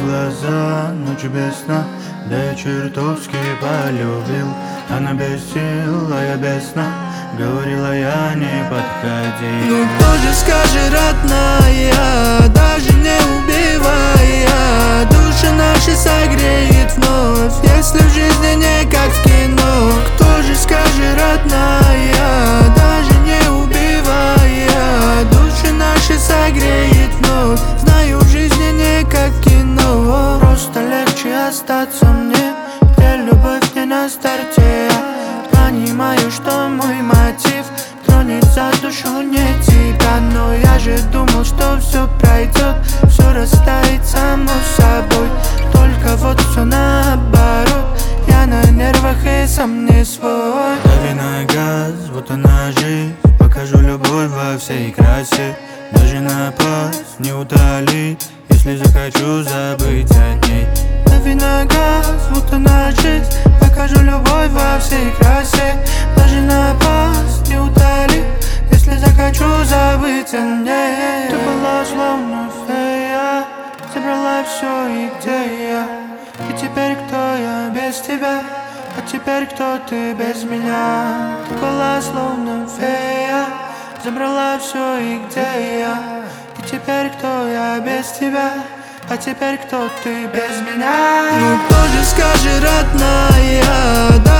глаза, ночью без сна. Да я чертовски полюбил. Она без сил, а я без сна. Говорила я, не подходи. Ну кто же скажет, родная, даже не убивая, души наши согреет вновь, если в жизни не как в кино. Кто же скажет, родная, даже не убивая, души наши согреет вновь, знаю, в жизни не как кино. Просто легче остаться мне, где любовь не на старте. Я понимаю, что мой мотив тронет за душу не тебя, но я же думал, что все пройдет, все растает само собой. Только вот все наоборот, я на нервах и сам не свой. Дави на газ, вот она жизнь. Покажу любовь во всей красе. Даже напасть не утолит, если захочу забыть о ней. Дави на газ, вот она жизнь. Покажу любовь во всей красе. Даже напасть не утолит, если захочу забыть о ней. Ты была словно фея, забрала все и где я. И теперь кто я без тебя, а теперь кто ты без меня. Ты была словно фея, забрала все и где я. И теперь кто я без тебя, а теперь кто ты без меня. Ну кто же скажет, родная,